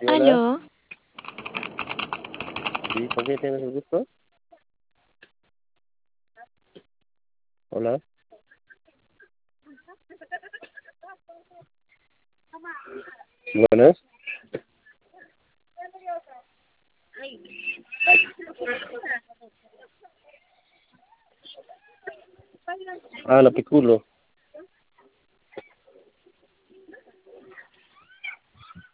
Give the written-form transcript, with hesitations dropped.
Sí, hola. Aló, Sí, ¿con quién tienes el gusto? Hola. Buenas. Ah, la Piculo.